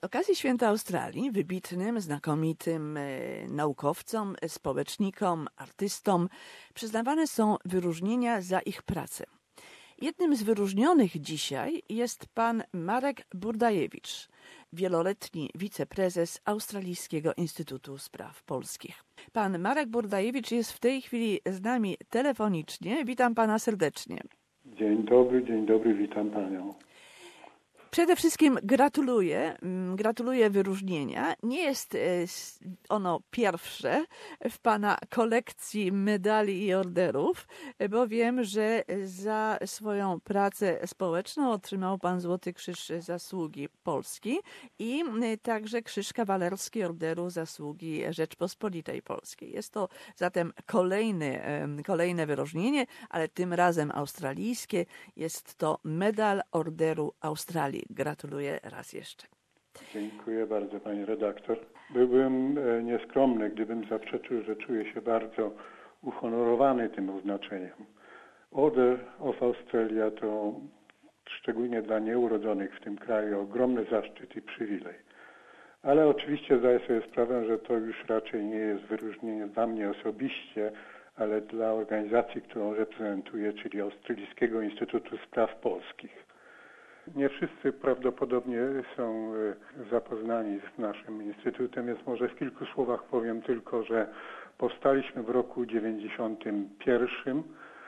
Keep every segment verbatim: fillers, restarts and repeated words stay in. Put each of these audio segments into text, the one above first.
Z okazji Święta Australii wybitnym, znakomitym naukowcom, społecznikom, artystom przyznawane są wyróżnienia za ich pracę. Jednym z wyróżnionych dzisiaj jest pan Marek Burdajewicz, wieloletni wiceprezes Australijskiego Instytutu Spraw Polskich. Pan Marek Burdajewicz jest w tej chwili z nami telefonicznie. Witam pana serdecznie. Dzień dobry, dzień dobry, witam panią. Przede wszystkim gratuluję, gratuluję wyróżnienia. Nie jest ono pierwsze w pana kolekcji medali i orderów, bo wiem, że za swoją pracę społeczną otrzymał pan Złoty Krzyż Zasługi Polski i także Krzyż Kawalerski Orderu Zasługi Rzeczpospolitej Polskiej. Jest to zatem kolejny, kolejne wyróżnienie, ale tym razem australijskie. Jest to medal Orderu Australii. Gratuluję raz jeszcze. Dziękuję bardzo, pani redaktor. Byłbym nieskromny, gdybym zaprzeczył, że czuję się bardzo uhonorowany tym oznaczeniem. Order of Australia to szczególnie dla nieurodzonych w tym kraju ogromny zaszczyt i przywilej. Ale oczywiście zdaję sobie sprawę, że to już raczej nie jest wyróżnienie dla mnie osobiście, ale dla organizacji, którą reprezentuję, czyli Australijskiego Instytutu Spraw Polskich. Nie wszyscy prawdopodobnie są zapoznani z naszym instytutem, więc może w kilku słowach powiem tylko, że powstaliśmy w roku dziewięćdziesiątym pierwszym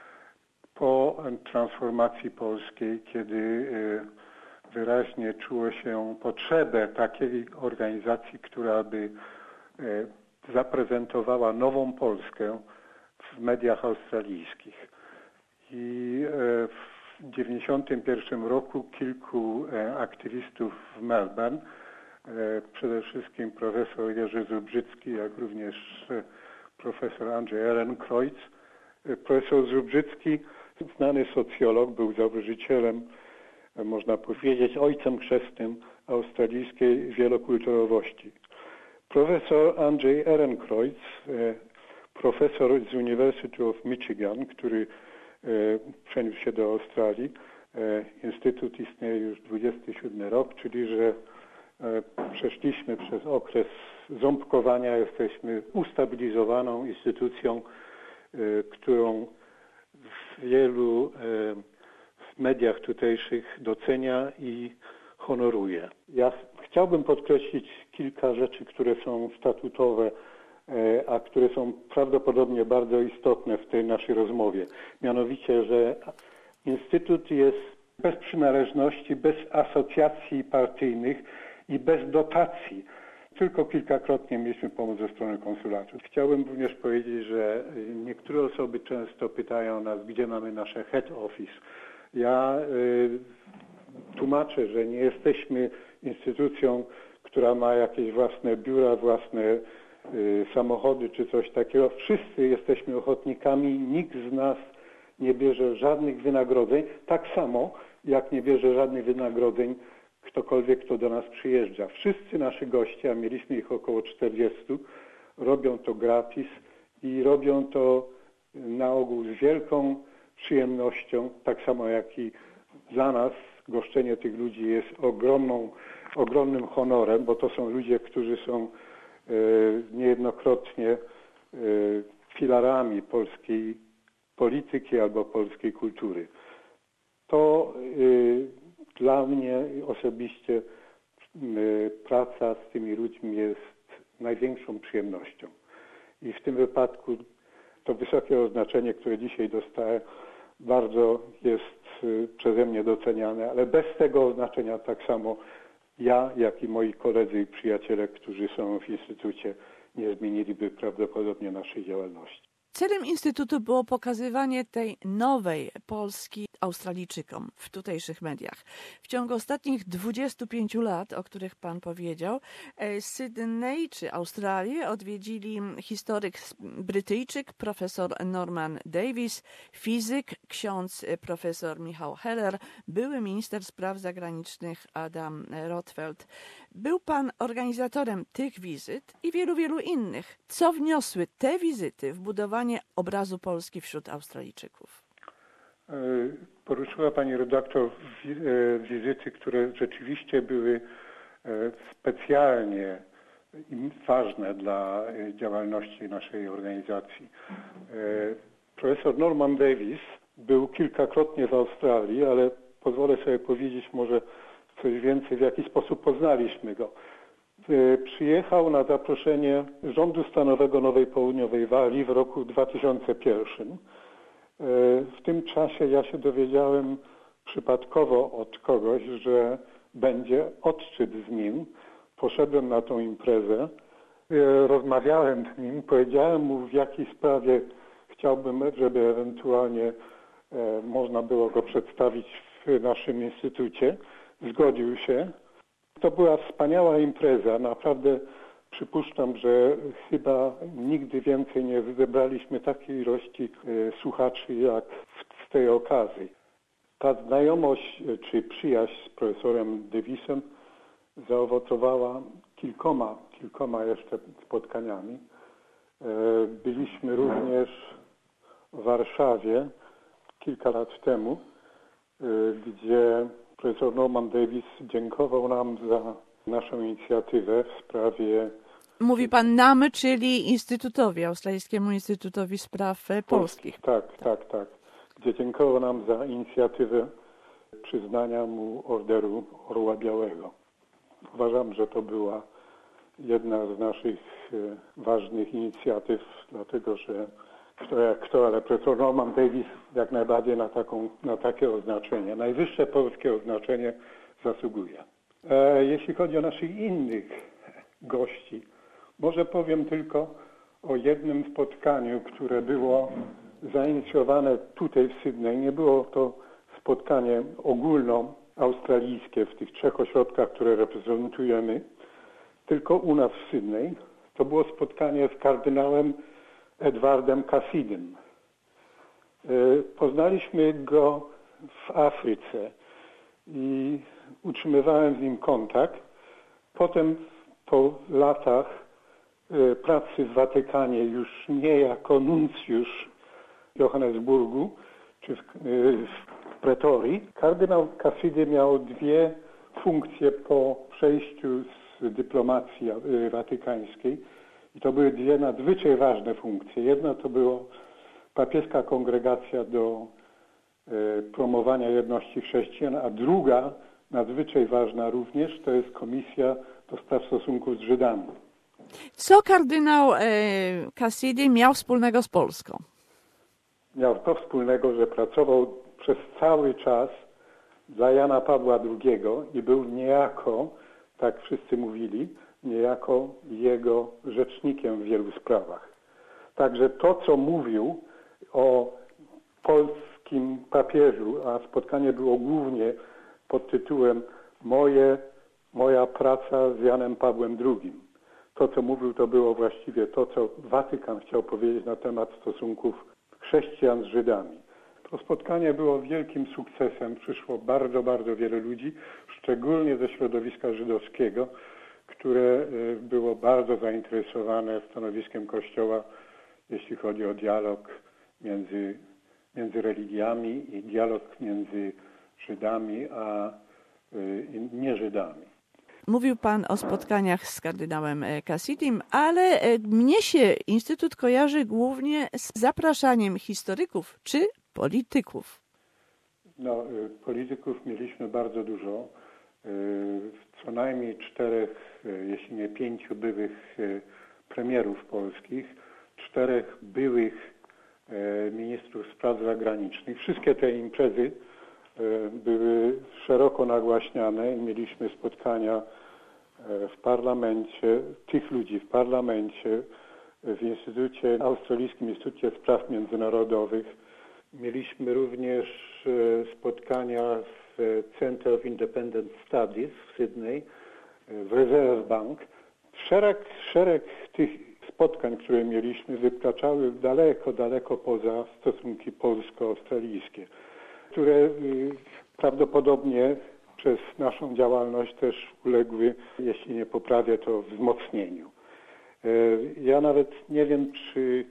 po transformacji polskiej, kiedy wyraźnie czuło się potrzebę takiej organizacji, która by zaprezentowała nową Polskę w mediach australijskich. I w W tysiąc dziewięćset dziewięćdziesiątym pierwszym roku kilku e, aktywistów w Melbourne, e, przede wszystkim profesor Jerzy Zubrzycki, jak również e, profesor Andrzej Ehrenkreuz. E, profesor Zubrzycki, znany socjolog, był założycielem, e, można powiedzieć, ojcem chrzestnym australijskiej wielokulturowości. Profesor Andrzej Ehrenkreuz, e, profesor z University of Michigan, który przeniósł się do Australii. Instytut istnieje już dwudziesty siódmy rok, czyli że przeszliśmy przez okres ząbkowania, jesteśmy ustabilizowaną instytucją, którą w wielu mediach tutejszych docenia i honoruje. Ja chciałbym podkreślić kilka rzeczy, które są statutowe, a które są prawdopodobnie bardzo istotne w tej naszej rozmowie. Mianowicie, że Instytut jest bez przynależności, bez asocjacji partyjnych i bez dotacji. Tylko kilkakrotnie mieliśmy pomoc ze strony konsulatu. Chciałbym również powiedzieć, że niektóre osoby często pytają nas, gdzie mamy nasze head office. Ja y, tłumaczę, że nie jesteśmy instytucją, która ma jakieś własne biura, własne samochody czy coś takiego. Wszyscy jesteśmy ochotnikami, nikt z nas nie bierze żadnych wynagrodzeń, tak samo jak nie bierze żadnych wynagrodzeń ktokolwiek, kto do nas przyjeżdża. Wszyscy nasi goście, a mieliśmy ich około czterdziestu, robią to gratis i robią to na ogół z wielką przyjemnością, tak samo jak i dla nas goszczenie tych ludzi jest ogromną, ogromnym honorem, bo to są ludzie, którzy są niejednokrotnie filarami polskiej polityki albo polskiej kultury. To dla mnie osobiście praca z tymi ludźmi jest największą przyjemnością. I w tym wypadku to wysokie oznaczenie, które dzisiaj dostałem, bardzo jest przeze mnie doceniane, ale bez tego oznaczenia tak samo ja, jak i moi koledzy i przyjaciele, którzy są w Instytucie, nie zmieniliby prawdopodobnie naszej działalności. Celem Instytutu było pokazywanie tej nowej Polski Australijczykom w tutejszych mediach. W ciągu ostatnich dwudziestu pięciu lat, o których pan powiedział, Sydney czy Australię odwiedzili historyk Brytyjczyk, profesor Norman Davis, fizyk, ksiądz profesor Michał Heller, były minister spraw zagranicznych Adam Rothfeld. Był pan organizatorem tych wizyt i wielu, wielu innych. Co wniosły te wizyty w budowanie obrazu Polski wśród Australijczyków? Poruszyła pani redaktor wizyty, które rzeczywiście były specjalnie ważne dla działalności naszej organizacji. Profesor Norman Davies był kilkakrotnie w Australii, ale pozwolę sobie powiedzieć może coś więcej, w jaki sposób poznaliśmy go. Przyjechał na zaproszenie rządu stanowego Nowej Południowej Walii w roku dwa tysiące pierwszym. W tym czasie ja się dowiedziałem przypadkowo od kogoś, że będzie odczyt z nim. Poszedłem na tą imprezę, rozmawiałem z nim, powiedziałem mu, w jakiej sprawie chciałbym, żeby ewentualnie można było go przedstawić w naszym instytucie. Zgodził się. To była wspaniała impreza. Naprawdę przypuszczam, że chyba nigdy więcej nie zebraliśmy takiej ilości słuchaczy jak z tej okazji. Ta znajomość czy przyjaźń z profesorem Davisem zaowocowała kilkoma, kilkoma jeszcze spotkaniami. Byliśmy również w Warszawie kilka lat temu, gdzie profesor Norman Davies dziękował nam za naszą inicjatywę w sprawie... Mówi pan nam, czyli Instytutowi, Australijskiemu Instytutowi Spraw Polskich. Tak, tak, tak. Gdzie dziękował nam za inicjatywę przyznania mu Orderu Orła Białego. Uważam, że to była jedna z naszych ważnych inicjatyw, dlatego że kto jak kto, ale profesor Norman Davies jak najbardziej na, taką, na takie oznaczenie, najwyższe polskie oznaczenie zasługuje. E, jeśli chodzi o naszych innych gości, może powiem tylko o jednym spotkaniu, które było zainicjowane tutaj w Sydney. Nie było to spotkanie ogólnoaustralijskie w tych trzech ośrodkach, które reprezentujemy, tylko u nas w Sydney. To było spotkanie z kardynałem Edwardem Cassidym. Poznaliśmy go w Afryce i utrzymywałem z nim kontakt. Potem po latach pracy w Watykanie już nie jako nuncjusz w Johannesburgu czy w, w Pretorii, kardynał Cassidy miał dwie funkcje po przejściu z dyplomacji watykańskiej. I to były dwie nadzwyczaj ważne funkcje. Jedna to była papieska kongregacja do e, promowania jedności chrześcijan, a druga, nadzwyczaj ważna również, to jest Komisja do Spraw Stosunków z Żydami. Co kardynał e, Cassidy miał wspólnego z Polską? Miał to wspólnego, że pracował przez cały czas dla Jana Pawła drugiego i był niejako, tak wszyscy mówili, niejako jego rzecznikiem w wielu sprawach. Także to, co mówił o polskim papieżu, a spotkanie było głównie pod tytułem Moje, moja praca z Janem Pawłem drugim. To, co mówił, to było właściwie to, co Watykan chciał powiedzieć na temat stosunków chrześcijan z Żydami. To spotkanie było wielkim sukcesem. Przyszło bardzo, bardzo wiele ludzi, szczególnie ze środowiska żydowskiego, które było bardzo zainteresowane stanowiskiem Kościoła, jeśli chodzi o dialog między, między religiami i dialog między Żydami a y, nie-Żydami. Mówił pan o spotkaniach z kardynałem Cassidym, ale mnie się Instytut kojarzy głównie z zapraszaniem historyków czy polityków. No, polityków mieliśmy bardzo dużo. Co najmniej czterech, jeśli nie pięciu byłych premierów polskich, czterech byłych ministrów spraw zagranicznych. Wszystkie te imprezy były szeroko nagłaśniane i mieliśmy spotkania w parlamencie, tych ludzi w parlamencie, w Instytucie, Australijskim Instytucie Spraw Międzynarodowych. Mieliśmy również spotkania w Center of Independent Studies w Sydney, w Reserve Bank. Szereg, szereg tych spotkań, które mieliśmy, wykraczały daleko, daleko poza stosunki polsko-australijskie, które prawdopodobnie przez naszą działalność też uległy, jeśli nie poprawie, to wzmocnieniu. Ja nawet nie wiem, czy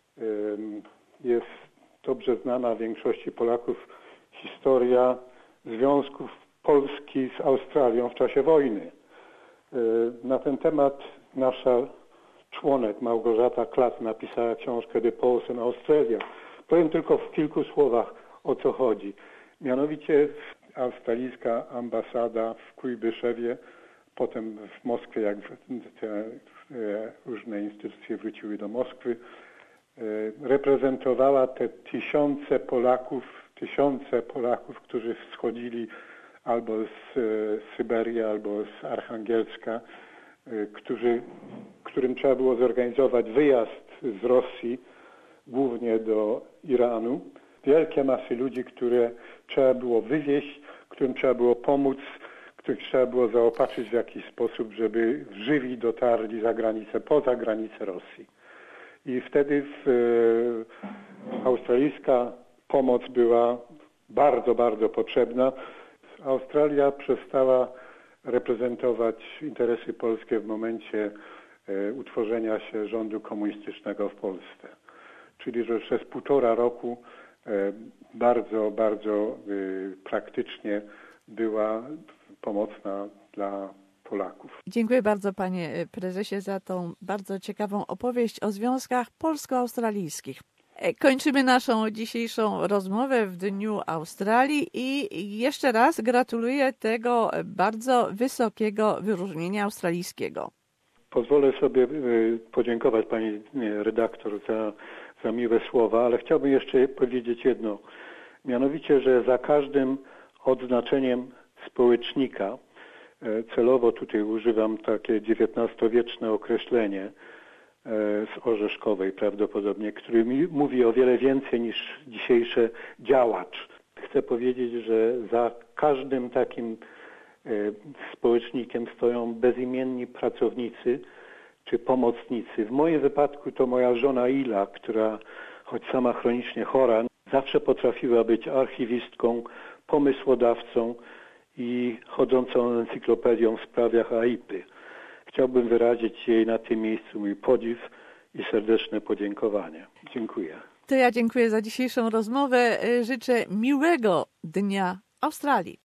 jest dobrze znana większości Polaków historia związków Polski z Australią w czasie wojny. Na ten temat nasza członek Małgorzata Klat napisała książkę The Poles in Australia. Powiem tylko w kilku słowach, o co chodzi. Mianowicie australijska ambasada w Kujbyszewie, potem w Moskwie, jak te różne instytucje wróciły do Moskwy, reprezentowała te tysiące Polaków, tysiące Polaków, którzy wschodzili albo z Syberii, albo z Archangielska, którzy, którym trzeba było zorganizować wyjazd z Rosji, głównie do Iranu. Wielkie masy ludzi, które trzeba było wywieźć, którym trzeba było pomóc, których trzeba było zaopatrzyć w jakiś sposób, żeby żywi dotarli za granicę, poza granicę Rosji. I wtedy w, e, australijska pomoc była bardzo, bardzo potrzebna. Australia przestała reprezentować interesy polskie w momencie e, utworzenia się rządu komunistycznego w Polsce. Czyli, że przez półtora roku e, bardzo, bardzo e, praktycznie była pomocna dla Polaków. Dziękuję bardzo, panie prezesie, za tą bardzo ciekawą opowieść o związkach polsko-australijskich. Kończymy naszą dzisiejszą rozmowę w Dniu Australii i jeszcze raz gratuluję tego bardzo wysokiego wyróżnienia australijskiego. Pozwolę sobie podziękować pani redaktor za, za miłe słowa, ale chciałbym jeszcze powiedzieć jedno. Mianowicie, że za każdym odznaczeniem społecznika, celowo tutaj używam takie dziewiętnastowieczne określenie z Orzeszkowej prawdopodobnie, który mi mówi o wiele więcej niż dzisiejsze działacz. Chcę powiedzieć, że za każdym takim społecznikiem stoją bezimienni pracownicy czy pomocnicy. W moim wypadku to moja żona Ila, która choć sama chronicznie chora, zawsze potrafiła być archiwistką, pomysłodawcą i chodzącą encyklopedią w sprawach A I P Y. Chciałbym wyrazić jej na tym miejscu mój podziw i serdeczne podziękowanie. Dziękuję. To ja dziękuję za dzisiejszą rozmowę. Życzę miłego Dnia Australii.